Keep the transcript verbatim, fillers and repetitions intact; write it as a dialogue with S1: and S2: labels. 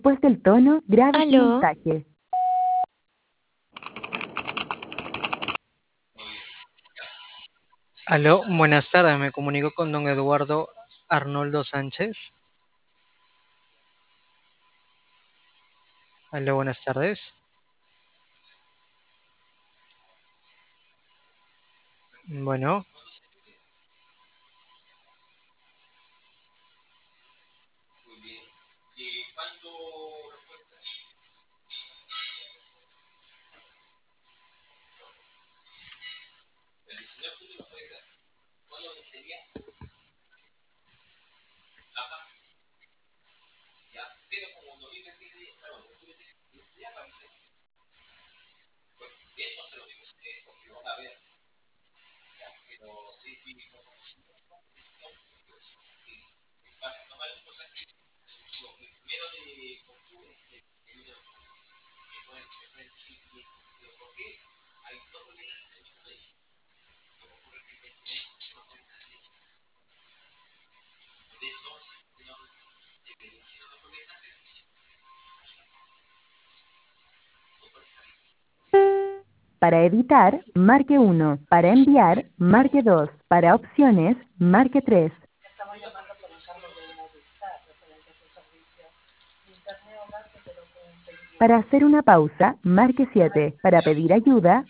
S1: Después del tono, grabe su
S2: Aló.
S1: mensaje.
S3: Aló, buenas tardes, me comunico con don Eduardo Arnoldo Sánchez. Aló, buenas tardes. Bueno,
S1: Para editar, marque uno. Para enviar, marque dos. Para opciones, marque tres. Para hacer una pausa, marque siete. Para pedir ayuda,